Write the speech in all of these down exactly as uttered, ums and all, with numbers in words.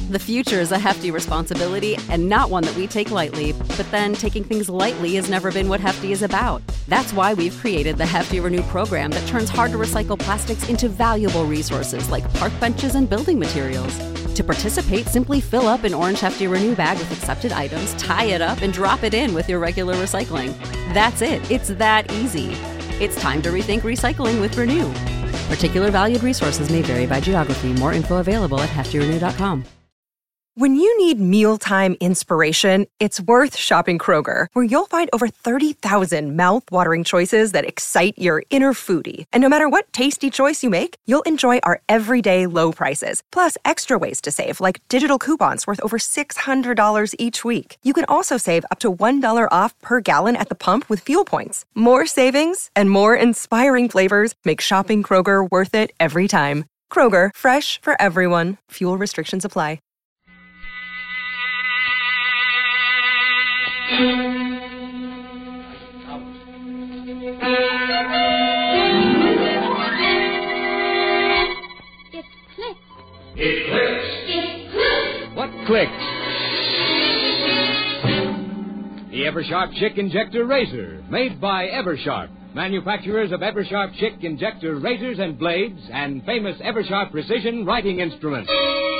The future is a hefty responsibility and not one that we take lightly. But then taking things lightly has never been what Hefty is about. That's why we've created the Hefty Renew program that turns hard-to-recycle plastics into valuable resources like park benches and building materials. To participate, simply fill up an orange Hefty Renew bag with accepted items, tie it up, and drop it in with your regular recycling. That's it. It's that easy. It's time to rethink recycling with Renew. Particular valued resources may vary by geography. More info available at hefty renew dot com. When you need mealtime inspiration, it's worth shopping Kroger, where you'll find over thirty thousand mouth-watering choices that excite your inner foodie. And no matter what tasty choice you make, you'll enjoy our everyday low prices, plus extra ways to save, like digital coupons worth over six hundred dollars each week. You can also save up to one dollar off per gallon at the pump with fuel points. More savings and more inspiring flavors make shopping Kroger worth it every time. Kroger, fresh for everyone. Fuel restrictions apply. It clicks. It clicks. It clicks. What clicks? The Eversharp Chick Injector Razor, made by Eversharp, manufacturers of Eversharp Chick Injector razors and blades, and famous Eversharp Precision Writing Instruments.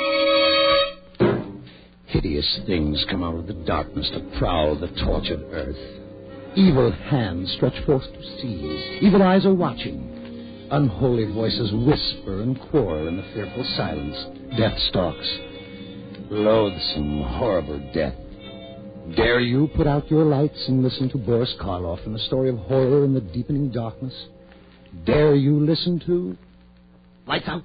Hideous things come out of the darkness to prowl the tortured earth. Evil hands stretch forth to seize. Evil eyes are watching. Unholy voices whisper and quarrel in the fearful silence. Death stalks. Loathsome, horrible death. Dare you put out your lights and listen to Boris Karloff and the story of horror in the deepening darkness? Dare you listen to... Lights Out?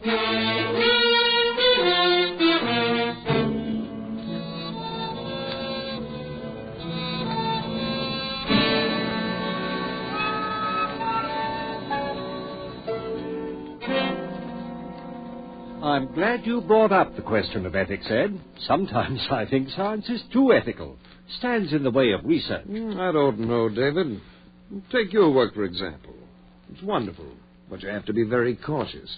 I'm glad you brought up the question of ethics, Ed. Sometimes I think science is too ethical. Stands in the way of research. I don't know, David. Take your work, for example. It's wonderful, but you have to be very cautious.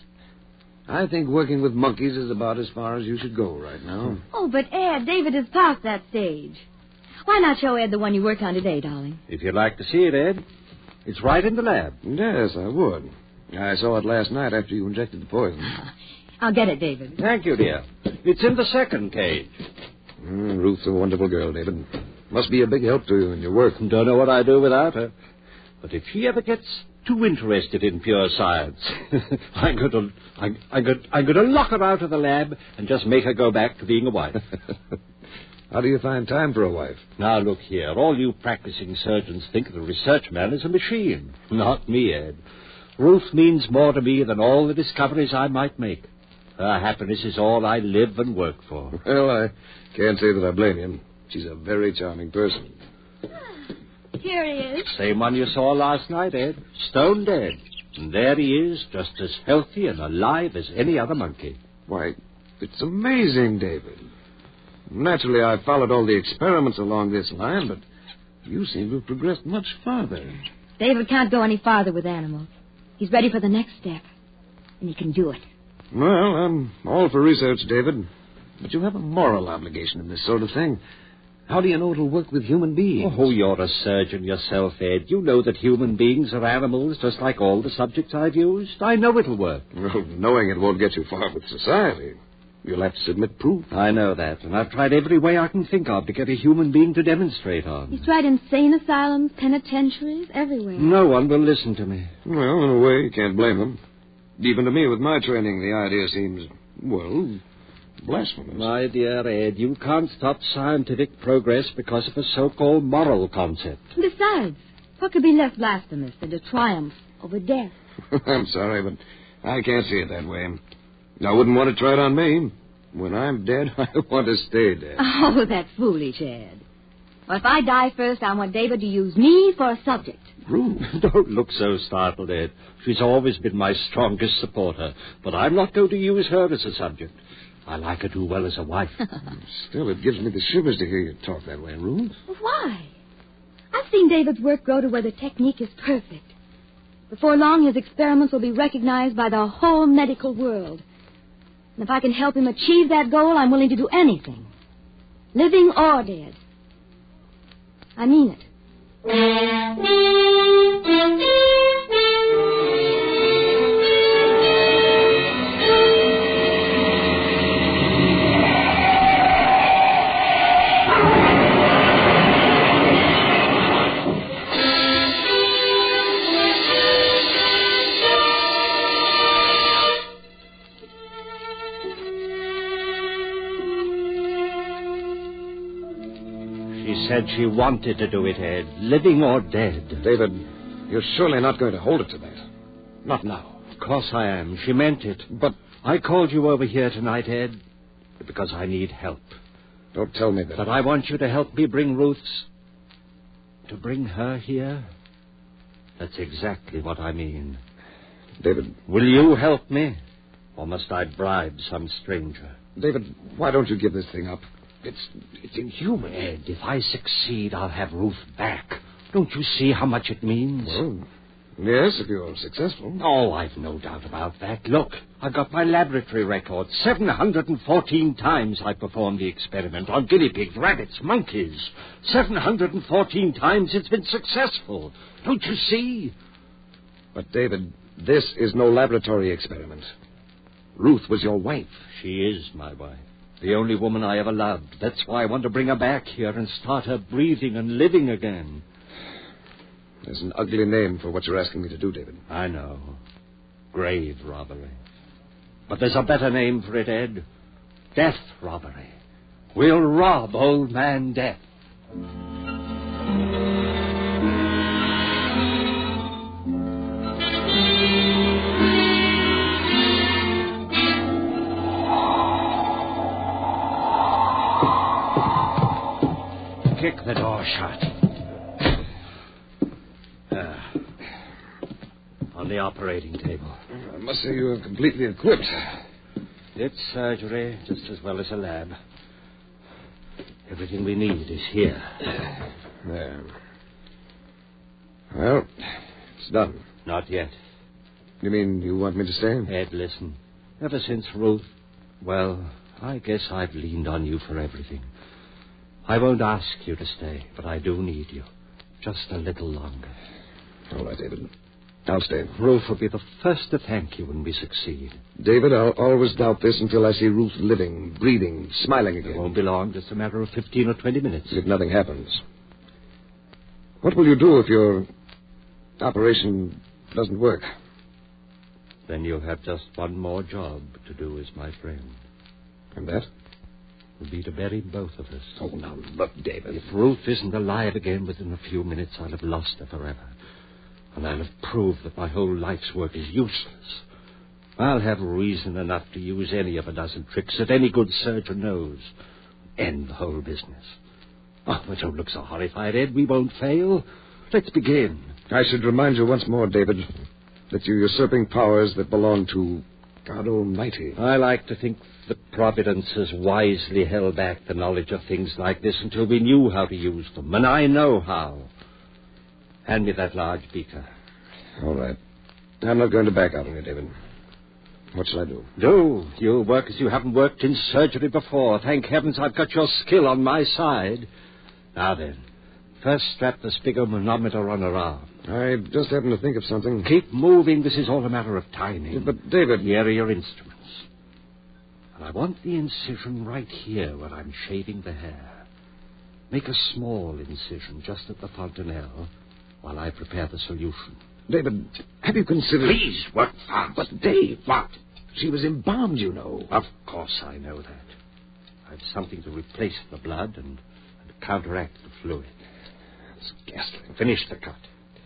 I think working with monkeys is about as far as you should go right now. Oh, but Ed, David is past that stage. Why not show Ed the one you worked on today, darling? If you'd like to see it, Ed, it's right in the lab. Yes, I would. I saw it last night after you injected the poison. I'll get it, David. Thank you, dear. It's in the second cage. Mm, Ruth's a wonderful girl, David. Must be a big help to you in your work. Don't know what I'd do without her. But if she ever gets too interested in pure science, I'm going to, I'm, I'm, going, I'm going to lock her out of the lab and just make her go back to being a wife. How do you find time for a wife? Now, look here. All you practicing surgeons think the research man is a machine. Not me, Ed. Ruth means more to me than all the discoveries I might make. Her happiness is all I live and work for. Well, I can't say that I blame you. She's a very charming person. Here he is. Same one you saw last night, Ed. Stone dead. And there he is, just as healthy and alive as any other monkey. Why, it's amazing, David. Naturally, I followed all the experiments along this line, but you seem to have progressed much farther. David can't go any farther with animals. He's ready for the next step, and he can do it. Well, I'm all for research, David. But you have a moral obligation in this sort of thing. How do you know it'll work with human beings? Oh, you're a surgeon yourself, Ed. You know that human beings are animals, just like all the subjects I've used. I know it'll work. Well, knowing it won't get you far with society. You'll have to submit proof. I know that, and I've tried every way I can think of to get a human being to demonstrate on. He's tried insane asylums, penitentiaries, everywhere. No one will listen to me. Well, in a way, you can't blame them. Even to me, with my training, the idea seems, well, blasphemous. My dear Ed, you can't stop scientific progress because of a so-called moral concept. Besides, what could be less blasphemous than to triumph over death? I'm sorry, but I can't see it that way. I wouldn't want to try it on me. When I'm dead, I want to stay dead. Oh, that's foolish, Ed. Well, if I die first, I want David to use me for a subject. Ruth. Don't look so startled, Ed. She's always been my strongest supporter, but I'm not going to use her as a subject. I like her too well as a wife. Still, it gives me the shivers to hear you talk that way, Ruth. Why? I've seen David's work grow to where the technique is perfect. Before long, his experiments will be recognized by the whole medical world. And if I can help him achieve that goal, I'm willing to do anything. Living or dead. I mean it. She said she wanted to do it, Ed. Living or dead. David, you're surely not going to hold it to that. Not now. Of course I am. She meant it. But I called you over here tonight, Ed, because I need help. don't tell me that. But I want you to help me bring Ruth's... To bring her here? That's exactly what I mean. David... Will you help me? Or must I bribe some stranger? David, why don't you give this thing up? It's it's inhuman. Ed, if I succeed, I'll have Ruth back. Don't you see how much it means? Well, yes, if you're successful. Oh, I've no doubt about that. Look, I've got my laboratory record. seven hundred fourteen times I performed the experiment on guinea pigs, rabbits, monkeys. seven hundred fourteen times it's been successful. Don't you see? But, David, this is no laboratory experiment. Ruth was your wife. She is my wife. The only woman I ever loved. That's why I want to bring her back here and start her breathing and living again. There's an ugly name for what you're asking me to do, David. I know. Grave robbery. But there's a better name for it, Ed. Death robbery. We'll rob old man Death. Kick the door shut. Ah. On the operating table. I must say you are completely equipped. It's surgery just as well as a lab. Everything we need is here. There. Well, it's done. Not yet. You mean you want me to stay? Ed, listen. Ever since Ruth... Well, I guess I've leaned on you for everything. I won't ask you to stay, but I do need you. Just a little longer. All right, David. I'll stay. Ruth will be the first to thank you when we succeed. David, I'll always doubt this until I see Ruth living, breathing, smiling again. It won't be long, just a matter of fifteen or twenty minutes. If nothing happens. What will you do if your operation doesn't work? Then you'll have just one more job to do as my friend. And that? Will be to bury both of us. Oh, now, look, David. If Ruth isn't alive again within a few minutes, I'll have lost her forever. And I'll have proved that my whole life's work is useless. I'll have reason enough to use any of a dozen tricks that any good surgeon knows. End the whole business. Oh, but don't look so horrified, Ed. We won't fail. Let's begin. I should remind you once more, David, that you're usurping powers that belong to God Almighty. I like to think that Providence has wisely held back the knowledge of things like this until we knew how to use them, and I know how. Hand me that large beaker. All right. I'm not going to back out on you, David. What shall I do? Do. You'll work as you haven't worked in surgery before. Thank heavens I've got your skill on my side. Now then, first strap the sphygmomanometer on her arm. I just happened to think of something. Keep moving. This is all a matter of timing. But, David... Here are your instruments. And I want the incision right here where I'm shaving the hair. Make a small incision just at the fontanelle while I prepare the solution. David, have you considered... Please, work fast. But, Dave... What? She was embalmed, you know. Of course I know that. I've something to replace the blood and, and counteract the fluid. It's ghastly. Finish the cut.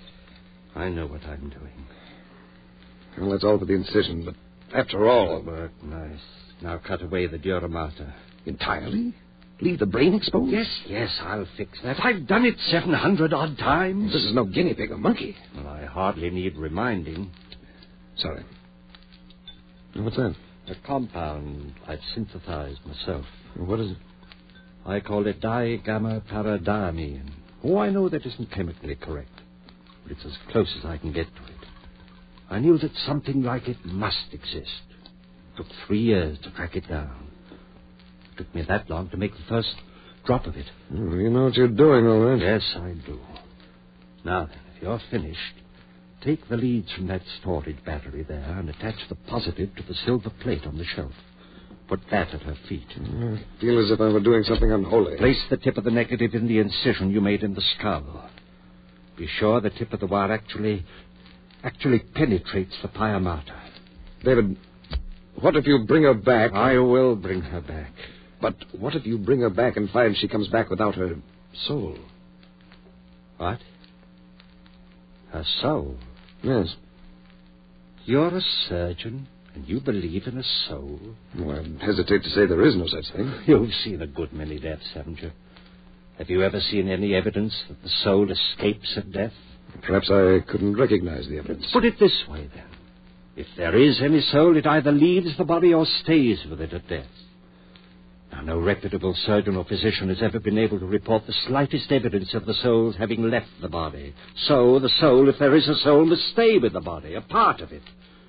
I know what I'm doing. Well, that's all for the incision, but after all... Work nice. Now cut away the dura mater. Entirely? Leave the brain exposed? Yes, yes, I'll fix that. I've done it seven hundred odd times. This is no guinea pig or monkey. Well, I hardly need reminding. Sorry. What's that? A compound I've synthesized myself. What is it? I call it digamma-paradiamine. Oh, I know that isn't chemically correct, but it's as close as I can get to it. I knew that something like it must exist. took three years to track it down. It took me that long to make the first drop of it. Oh, you know what you're doing, all right. Yes, I do. Now then, if you're finished, take the leads from that storage battery there and attach the positive to the silver plate on the shelf. Put that at her feet. I feel as if I were doing something unholy. Place the tip of the negative in the incision you made in the skull. Be sure the tip of the wire actually, actually penetrates the pia mater. David, what if you bring her back? I will bring her back. But what if you bring her back and find she comes back without her soul? What? Her soul? Yes. You're a surgeon, and you believe in a soul? Well, I hesitate to say there is no such thing. You've seen a good many deaths, haven't you? Have you ever seen any evidence that the soul escapes at death? Perhaps I couldn't recognize the evidence. Put it this way, then. If there is any soul, it either leaves the body or stays with it at death. Now, no reputable surgeon or physician has ever been able to report the slightest evidence of the soul's having left the body. So, the soul, if there is a soul, must stay with the body, a part of it.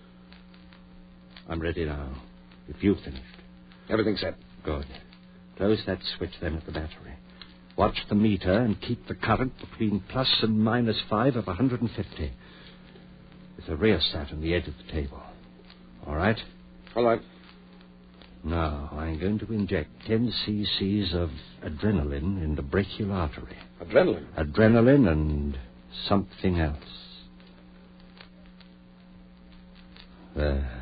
I'm ready now, if you've finished. Everything's set. Good. Close that switch then at the battery. Watch the meter and keep the current between plus and minus five of one hundred fifty. There's a rheostat on the edge of the table. All right? All right. Now, I'm going to inject ten cc's of adrenaline in the brachial artery. Adrenaline? Adrenaline and something else. There.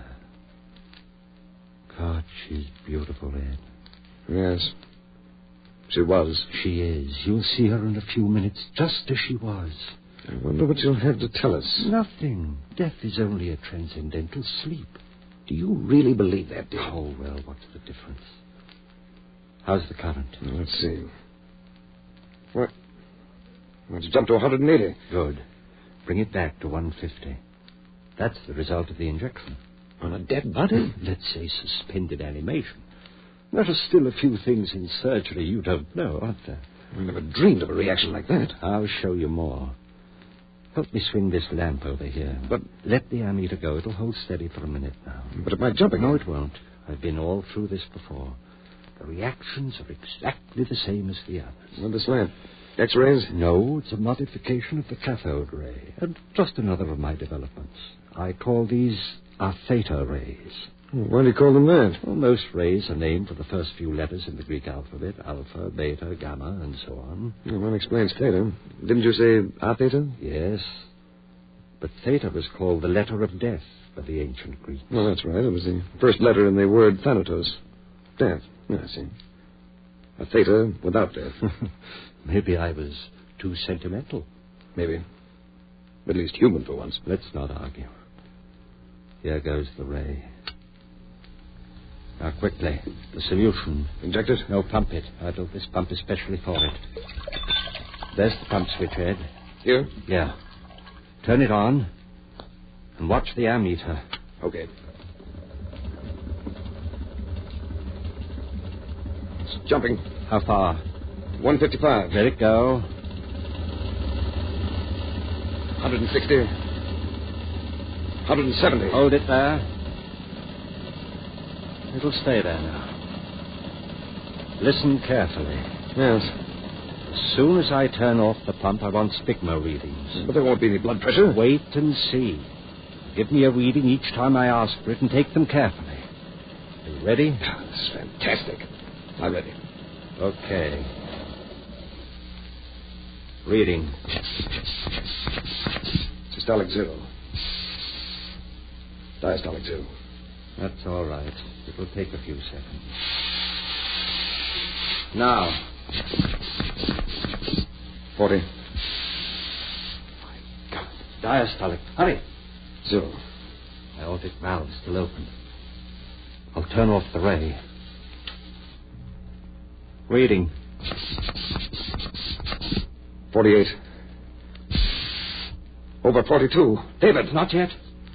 God, she's beautiful, Ed. Yes. She was. She is. You'll see her in a few minutes, just as she was. I wonder what you'll have to tell us. Nothing. Death is only a transcendental sleep. Do you really believe that, dear? Oh, well, what's the difference? How's the current? Well, let's see. What? Well, it's jumped to one hundred eighty. Good. Bring it back to one fifty. That's the result of the injection. On a dead body? Let's say suspended animation. There are still a few things in surgery you don't know, aren't there? I never dreamed of a reaction like that. I'll show you more. Help me swing this lamp over here. But... Let the ammeter go. It'll hold steady for a minute now. But it might jump again. No, it won't. I've been all through this before. The reactions are exactly the same as the others. Well, this lamp? X-rays? No, it's a modification of the cathode ray. And just another of my developments. I call these our theta rays. Why do you call them that? Well, most rays are named for the first few letters in the Greek alphabet. Alpha, beta, gamma, and so on. Well, one explains theta. Didn't you say a theta? Yes. But theta was called the letter of death by the ancient Greeks. Well, that's right. It was the first letter in the word thanatos. Death. Yeah, I see. A theta without death. Maybe I was too sentimental. Maybe. At least human for once. Let's not argue. Here goes the ray. Now, quickly, the solution. Inject it? No, pump it. I built this pump especially for it. There's the pump switch, Ed. Here? Yeah. Turn it on and watch the ammeter. Okay. It's jumping. How far? one fifty-five. Let it go. one hundred sixty. one hundred seventy. Hold it there. It'll stay there now. Listen carefully. Yes. As soon as I turn off the pump, I want sphygma readings. But there won't be any blood pressure. Wait and see. Give me a reading each time I ask for it and take them carefully. Are you ready? This is fantastic. I'm ready. Okay. Reading. Systolic zero. Diastolic zero. That's all right. It will take a few seconds. Now. Forty. My God. Diastolic. Hurry. Zero. My aortic valve's still open. I'll turn off the ray. Reading. Forty-eight. Over forty-two. David, not yet.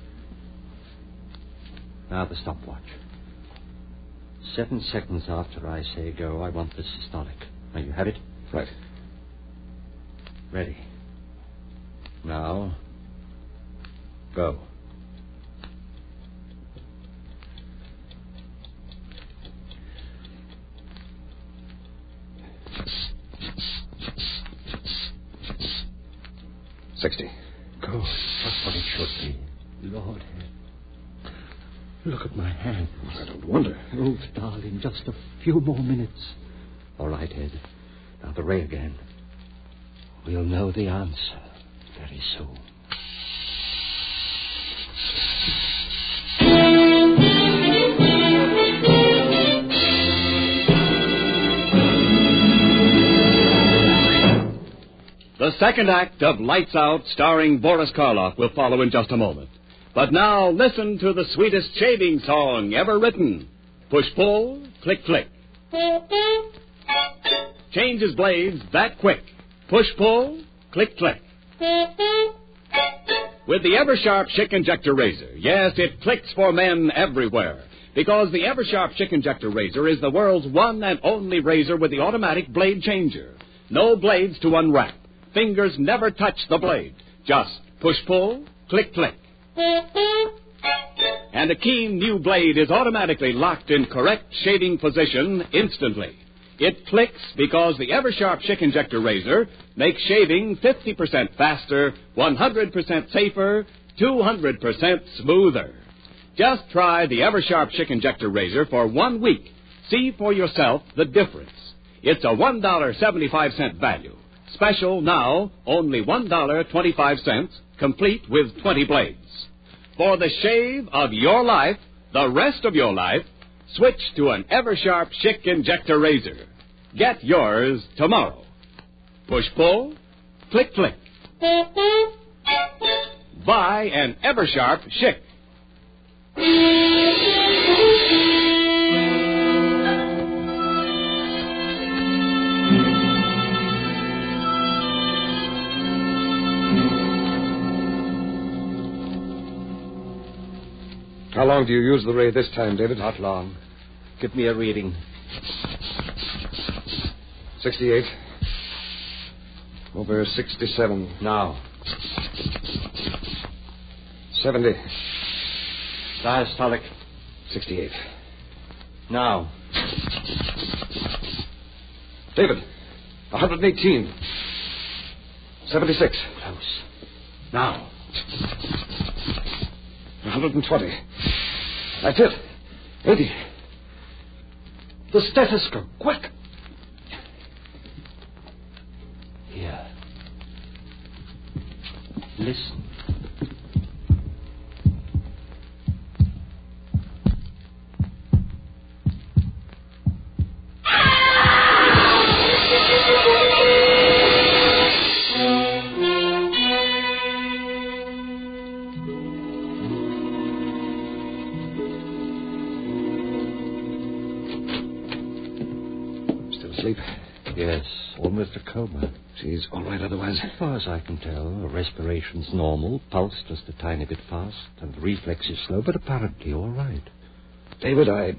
Now the stopwatch. Seven seconds after I say go, I want the systolic. Now you have it? Right. Ready. Now, go. Sixty. Good. Just what it should be. Lord, look at my hand. I don't wonder. Oh, darling, just a few more minutes. All right, Ed. Now the ray again. We'll know the answer very soon. The second act of Lights Out, starring Boris Karloff, will follow in just a moment. But now, listen to the sweetest shaving song ever written. Push-pull, click-click. Changes blades that quick. Push-pull, click-click. With the Eversharp Schick Injector Razor, yes, it clicks for men everywhere. Because the Eversharp Schick Injector Razor is the world's one and only razor with the automatic blade changer. No blades to unwrap. Fingers never touch the blade. Just push-pull, click-click. And a keen new blade is automatically locked in correct shaving position instantly. It clicks because the Eversharp Schick Injector Razor makes shaving fifty percent faster, one hundred percent safer, two hundred percent smoother. Just try the Eversharp Schick Injector Razor for one week. See for yourself the difference. It's a one dollar and seventy-five cents value. Special now, only one dollar and twenty-five cents, complete with twenty blades. For the shave of your life, the rest of your life, switch to an Eversharp Schick Injector Razor. Get yours tomorrow. Push-pull, click-click. Buy an Eversharp Schick. How long do you use the ray this time, David? Not long. Give me a reading. Sixty-eight. Over sixty-seven. Now. Seventy. Diastolic. Sixty-eight. Now. David, one hundred eighteen. Seventy-six. Close. Now. one hundred twenty. That's it. eighty. The stethoscope. Quick. Here. Listen. Asleep? Yes, almost a coma. She's all right otherwise? As far as I can tell, her respiration's normal, pulse just a tiny bit fast, and the reflex is slow, but apparently all right. David, I...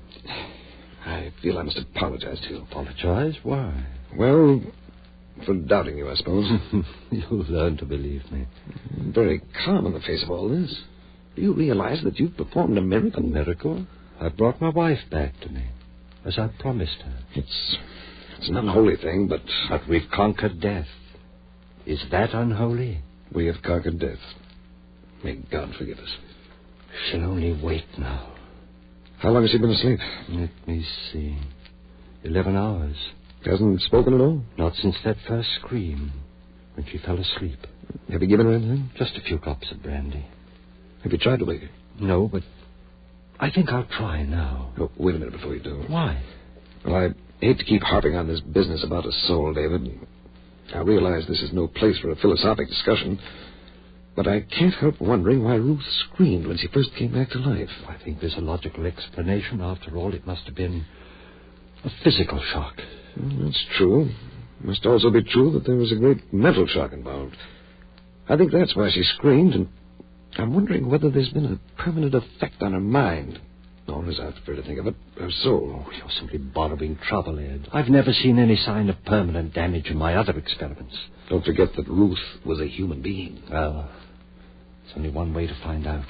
I feel I must apologize to you. Apologize? Why? Well, for doubting you, I suppose. You'll learn to believe me. Very calm in the face of all this. Do you realize that you've performed a miracle? A miracle? I brought my wife back to me, as I promised her. It's... It's an unholy thing, but... But we've conquered death. Is that unholy? We have conquered death. May God forgive us. She'll only wait now. How long has she been asleep? Let me see. Eleven hours. Hasn't spoken at all? Not since that first scream, when she fell asleep. Have you given her anything? Just a few drops of brandy. Have you tried to wake her? No, but I think I'll try now. Oh, wait a minute before you do. Why? Well, I hate to keep harping on this business about a soul, David. I realize this is no place for a philosophic discussion, but I can't help wondering why Ruth screamed when she first came back to life. I think there's a logical explanation. After all, it must have been a physical shock. Well, that's true. It must also be true that there was a great mental shock involved. I think that's why she screamed, and I'm wondering whether there's been a permanent effect on her mind. Or, as I prefer to think of it, her soul. Oh, you're simply borrowing trouble, Ed. I've never seen any sign of permanent damage in my other experiments. Don't forget that Ruth was a human being. Well, there's only one way to find out.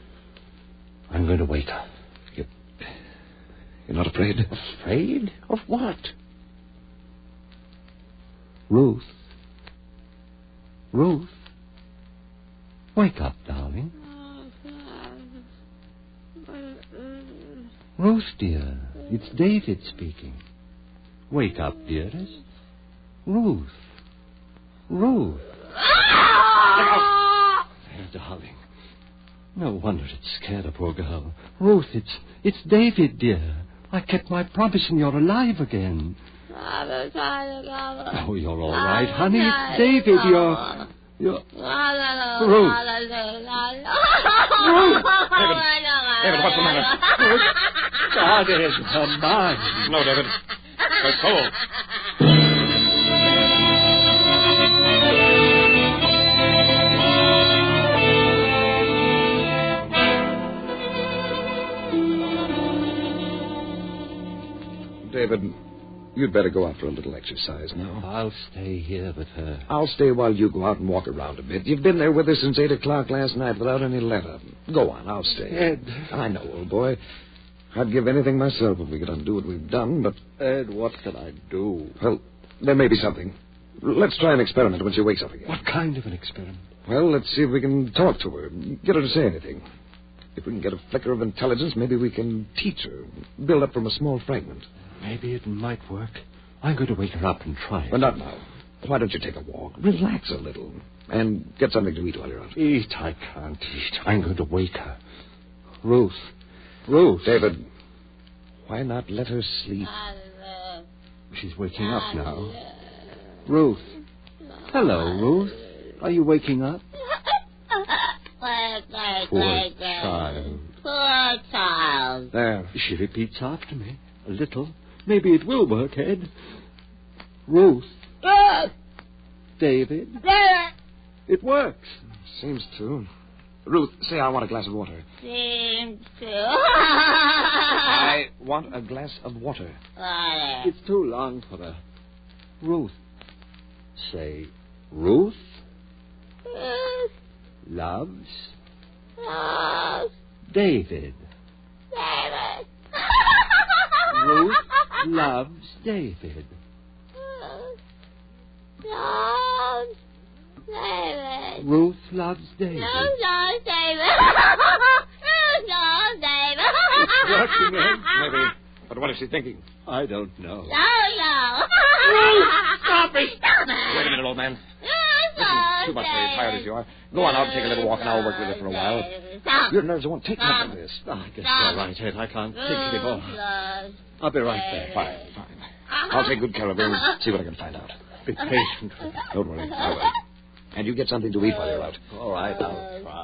I'm going to wake her. You, you're not afraid? Afraid? Of what? Ruth. Ruth. Wake up, darling. Ruth, dear, it's David speaking. Wake up, dearest. Ruth. Ruth. There, darling. No wonder it scared a poor girl. Ruth, it's it's David, dear. I kept my promise and you're alive again. Oh, you're all right, honey. It's David. You're... You're... Ruth. Ruth. David, what's the matter? Ruth. God, it is her mind. No, David. Her soul. David, you'd better go out for a little exercise now. I'll stay here with her. I'll stay while you go out and walk around a bit. You've been there with her since eight o'clock last night without any letter. Go on, I'll stay. Ed. I know, old boy. I'd give anything myself if we could undo what we've done, but... Ed, what can I do? Well, there may be something. Let's try an experiment when she wakes up again. What kind of an experiment? Well, let's see if we can talk to her, get her to say anything. If we can get a flicker of intelligence, maybe we can teach her, build up from a small fragment. Maybe it might work. I'm going to wake her up and try it. But not now. Why don't you take a walk? Relax a little. And get something to eat while you're out. Eat? I can't eat. I'm going to wake her. Ruth. Ruth. David, why not let her sleep? She's waking up now. Ruth. Hello, Ruth. Are you waking up? Poor child. Poor child. There. She repeats after me. A little. Maybe it will work, Ed. Ruth. David. It works. Seems to. Ruth, say I want a glass of water. Seems to. I want a glass of water. It's too long for her. Ruth. Say, Ruth loves David. David. Ruth loves David. Loves David. Ruth loves David. Ruth loves David. Ruth loves David. It's working, Ed. Maybe. But what is she thinking? I don't know. No, no. Ruth, stop it. Stop it. Wait a minute, old man. Ruth Listen, loves too much for you, David. tired as you are. Go on out and take a little walk, and I'll work with her for a while. Stop. Your nerves won't take much Stop. of this. Oh, I guess Stop. you're right, Ed. I can't think anymore. Ruth loves I'll be right back. Fine, fine. I'll take good care of her and see what I can find out. Be patient with me. Don't worry, I will. And you get something to eat while you're out. All right, I'll try.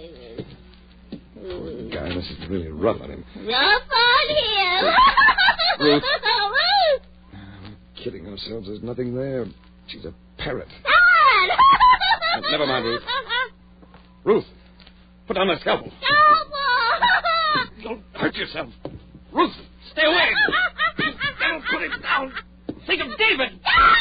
Poor guy, this is really rough on him. Rough on him. Ruth. Ruth. We're kidding ourselves. There's nothing there. She's a parrot. Dad. Never mind, Ruth. Ruth, put down that scalpel. Scalpel. Don't hurt yourself. Ruth, stay away. Don't put it down. Think of David.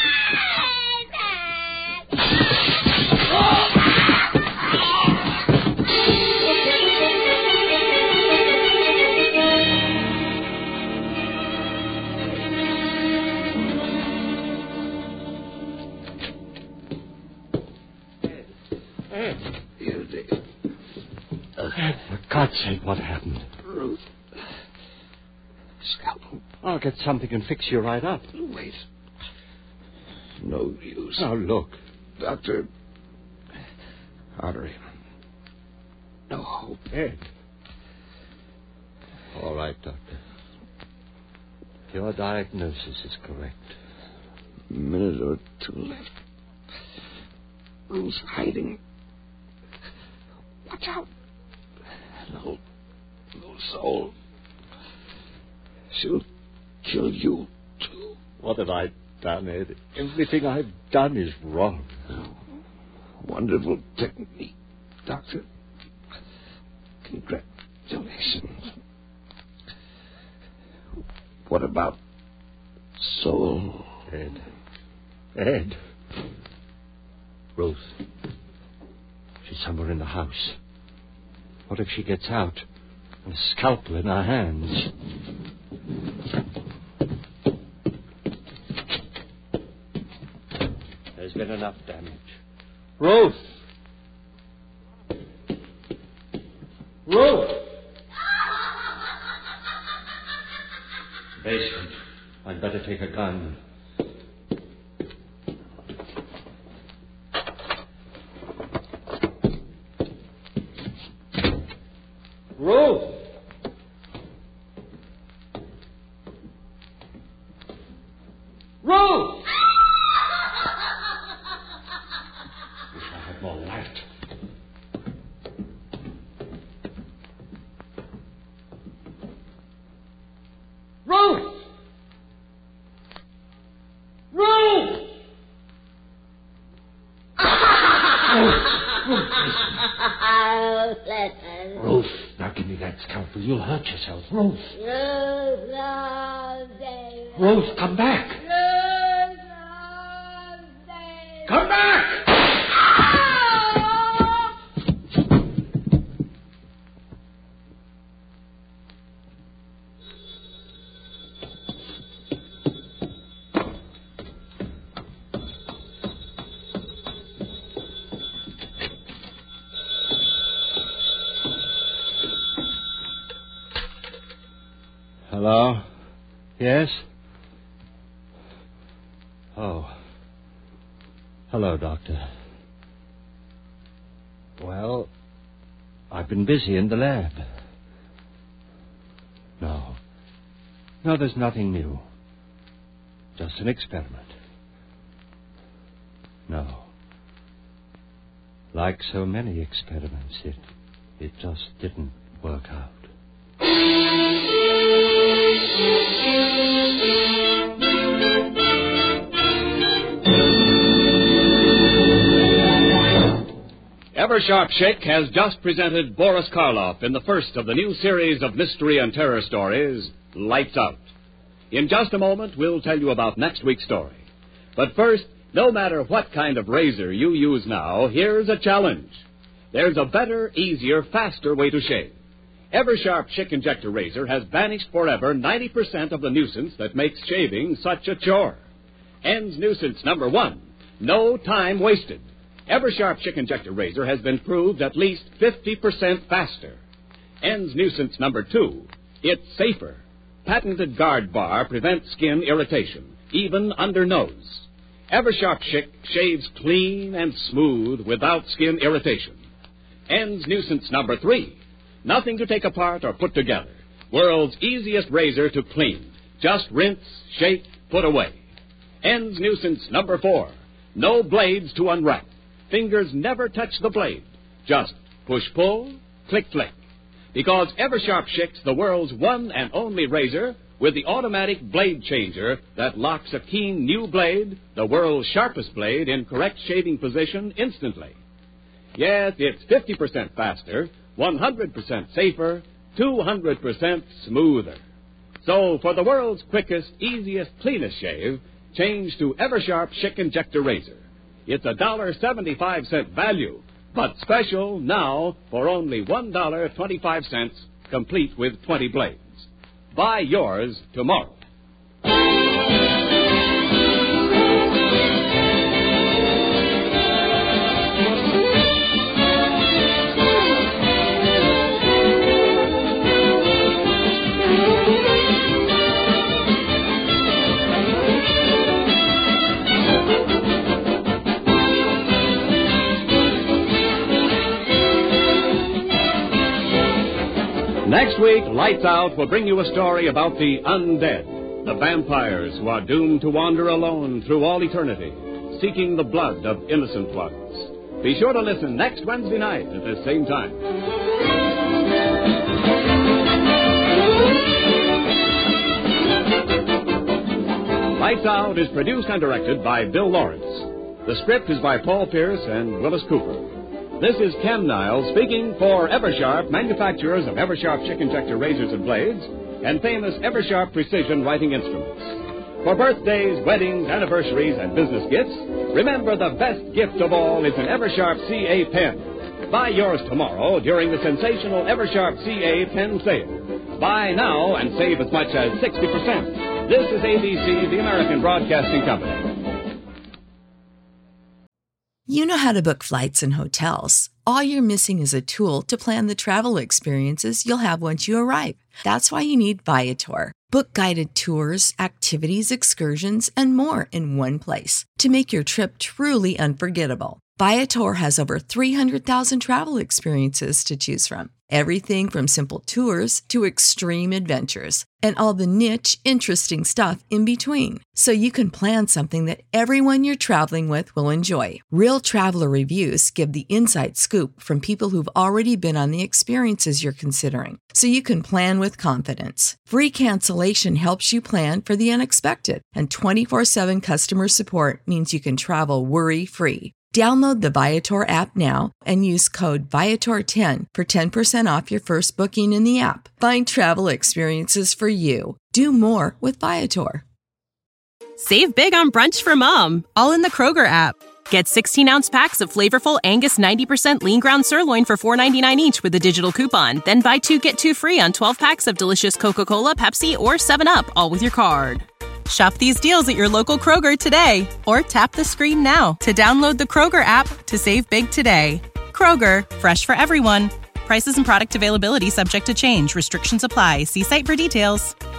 Here, David. For God's sake, what happened? Ruth. Scalpel. I'll get something and fix you right up. Wait. No use. Now, look. Doctor. Artery. No hope. Ed. All right, Doctor. Your diagnosis is correct. A minute or two left. Ruth's hiding. Watch out. No. No soul. She'll kill you, too. What have I done, Ed? Everything I've done is wrong. Wonderful technique, Doctor. Congratulations. What about soul? Ed. Ed. Ruth. She's somewhere in the house. What if she gets out? A scalpel in her hands. There's been enough damage. Ruth! better take a gun. Ruth! Ruth! Wish I had more light. Ruth! Ruth! Ruth, now give me that scalpel. You'll hurt yourself. Ruth. Ruth, come back. Come back! Hello? Yes? Oh. Hello, Doctor. Well, I've been busy in the lab. No. No, there's nothing new. Just an experiment. No. Like so many experiments, it, it just didn't work out. Eversharp Schick has just presented Boris Karloff in the first of the new series of mystery and terror stories, Lights Out. In just a moment, we'll tell you about next week's story. But first, no matter what kind of razor you use now, here's a challenge. There's a better, easier, faster way to shave. Eversharp Schick Injector Razor has banished forever ninety percent of the nuisance that makes shaving such a chore. Ends nuisance number one, no time wasted. Eversharp Schick Injector Razor has been proved at least fifty percent faster. Ends nuisance number two, it's safer. Patented guard bar prevents skin irritation, even under nose. Eversharp Schick shaves clean and smooth without skin irritation. Ends nuisance number three, nothing to take apart or put together. World's easiest razor to clean. Just rinse, shake, put away. Ends nuisance number four, no blades to unwrap. Fingers never touch the blade. Just push-pull, click-click. Because Eversharp Schick's the world's one and only razor with the automatic blade changer that locks a keen new blade, the world's sharpest blade, in correct shaving position instantly. Yes, it's fifty percent faster, one hundred percent safer, two hundred percent smoother. So for the world's quickest, easiest, cleanest shave, change to Eversharp Schick Injector Razor. It's a one dollar and seventy-five cents value, but special now for only one dollar and twenty-five cents, complete with twenty blades. Buy yours tomorrow. Next week, Lights Out will bring you a story about the undead, the vampires who are doomed to wander alone through all eternity, seeking the blood of innocent ones. Be sure to listen next Wednesday night at the same time. Lights Out is produced and directed by Bill Lawrence. The script is by Paul Pierce and Willis Cooper. This is Ken Niles speaking for Eversharp, manufacturers of Eversharp Schick Injector razors and blades, and famous Eversharp precision writing instruments. For birthdays, weddings, anniversaries, and business gifts, remember the best gift of all is an Eversharp C A pen. Buy yours tomorrow during the sensational Eversharp C A pen sale. Buy now and save as much as sixty percent. This is A B C, the American Broadcasting Company. You know how to book flights and hotels. All you're missing is a tool to plan the travel experiences you'll have once you arrive. That's why you need Viator. Book guided tours, activities, excursions, and more in one place to make your trip truly unforgettable. Viator has over three hundred thousand travel experiences to choose from. Everything from simple tours to extreme adventures and all the niche, interesting stuff in between. So you can plan something that everyone you're traveling with will enjoy. Real traveler reviews give the inside scoop from people who've already been on the experiences you're considering. So you can plan with confidence. Free cancellation helps you plan for the unexpected. And twenty-four seven customer support means you can travel worry-free. Download the Viator app now and use code Viator ten for ten percent off your first booking in the app. Find travel experiences for you. Do more with Viator. Save big on brunch for mom, all in the Kroger app. Get sixteen-ounce packs of flavorful Angus ninety percent lean ground sirloin for four ninety-nine each with a digital coupon. Then buy two, get two free on twelve packs of delicious Coca-Cola, Pepsi, or seven up, all with your card. Shop these deals at your local Kroger today, or tap the screen now to download the Kroger app to save big today. Kroger, fresh for everyone. Prices and product availability subject to change. Restrictions apply. See site for details.